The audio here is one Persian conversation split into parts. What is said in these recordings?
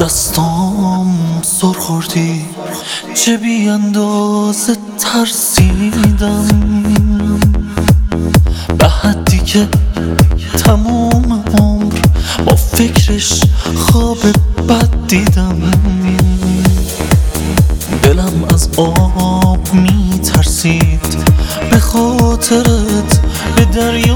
دستام سر خوردی، چه بی اندازه ترسیدم، به حدی که تموم عمر با فکرش خواب بد دیدم. دلم از آب می ترسید، به خاطرت به دریا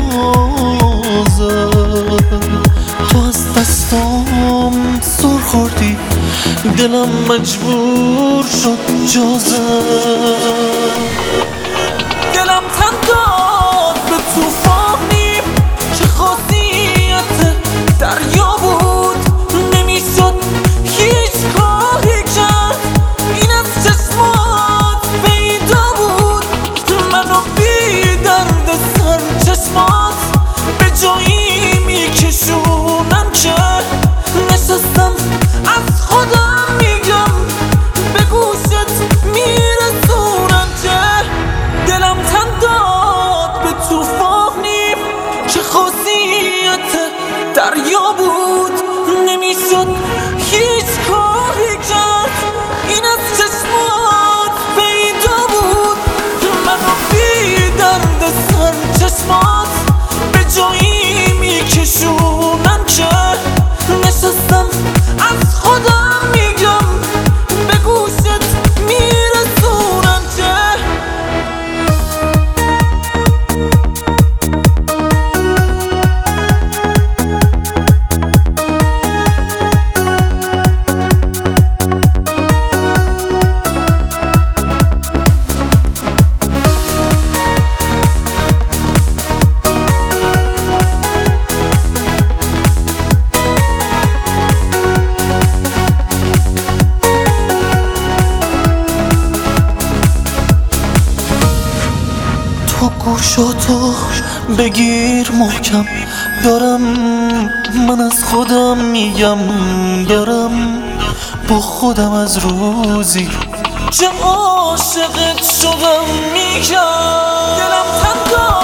زد. تو از دستام سر خوردی، دلم مجبور شد جا زد. دلم تن داد به توفانی که خاصیت دریا بود، نمیشد هیچ کاری کرد، این از چشمات پیدا بود. منو بی درد سر چشمات به جایی میکشونن که نشستم از خودم میگم، به گوشت میرسونن که دلم تن داد به توفانی که خاصیت دریا بود، نمیشد هیچ کاری کرد، این از چشمات پیدا بود. منو بی درد سر چشمات به جایی میکشونن که نشستم از خودم میگم، به گوشت میرسونن که تو گوشاتو بگیر محکم، دارم من از خودم میگم، دارم با خودم از روزی که عاشقت شدم میگم. دلم تن داد